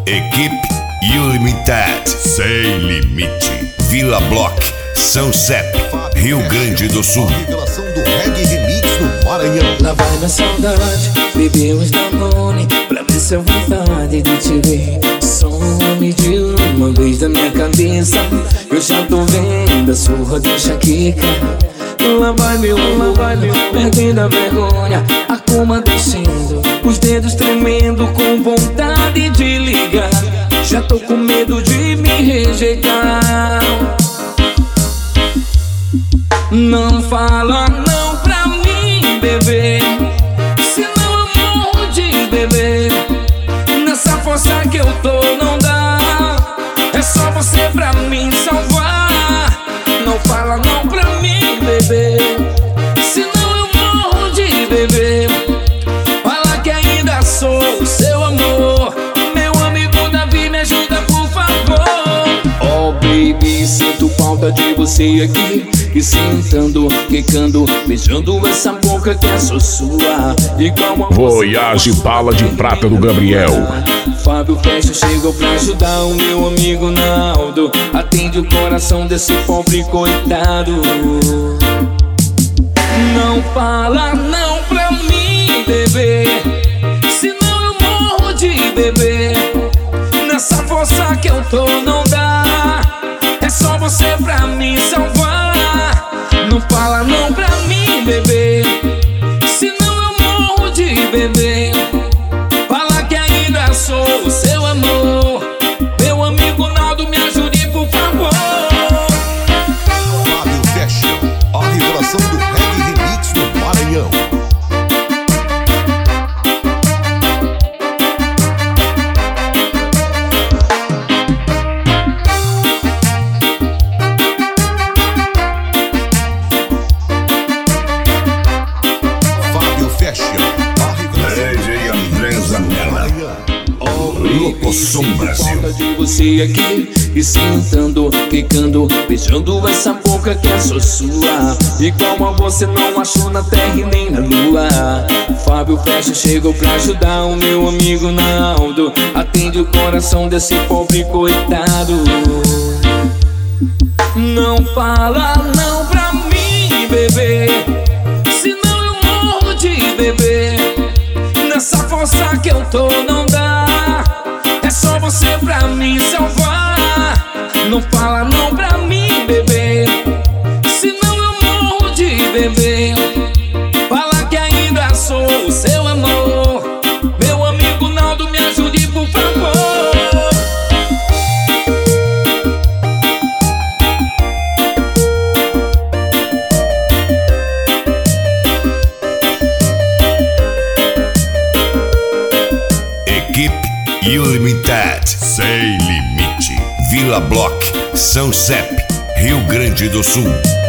Equipe Ilimited, Sem Limite, Vila Block, São Sepp, Rio Grande do Sul. Revelação do Reggae Remix no Maranhão. Lá vai minha saudade, bebemos da Danone, pra ver se a vontade de te ver some de uma vez da minha cabeça. Eu já tô vendo a surra de enxaqueca. Lá vai meu amor, perdendo a vergonha, a coma descendo, os dedos tremendo com vontade de ligar. Já tô com medo de me rejeitar. Não fala não pra mim, bebê, senão eu morro de beber. Nessa força que eu tô não dá, é só você pra mim salvar. Não fala não pra mim, bebê, senão eu morro de beber. Fala que ainda sou o seu amor. Meu amigo Davi, me ajuda por favor. Oh baby, sinto falta de você aqui, e sentando, quicando, beijando essa boca que é só sua. Igual a Voyage Bala de Prata do Gabriel. Fábio Fecha chegou pra ajudar o meu amigo Naldo. Atende o coração desse pobre coitado. Não fala não pra mim, bebê, senão eu morro de beber. Nessa força que eu tô não dá, é só você pra me salvar. Não fala não pra mim, bebê, senão eu morro de beber. Fala que ainda sou o seu amor. Meu amigo Naldo, me ajude por favor. Fábio Fecha, a revelação do Reggae Remix no Maranhão. Fábio Fecha, a revelação do Maranhão. Locosom Brasil. Falta de você aqui, e sentando, quicando, beijando essa boca que é só sua. Igual a você não achou na terra e nem na lua. Fábio Fecha chegou pra ajudar o meu amigo Naldo. Atende o coração desse pobre coitado. Não fala não pra mim, bebê, senão eu morro de beber. Nessa força que eu tô não dá, é só você pra me salvar. Não fala não pra mim, bebê, senão eu morro de beber. Fala que ainda sou o seu amor. Meu amigo Naldo, me ajude por favor. Equipe Ilimited, Sem Limite, Vila Block, São Sepp, Rio Grande do Sul.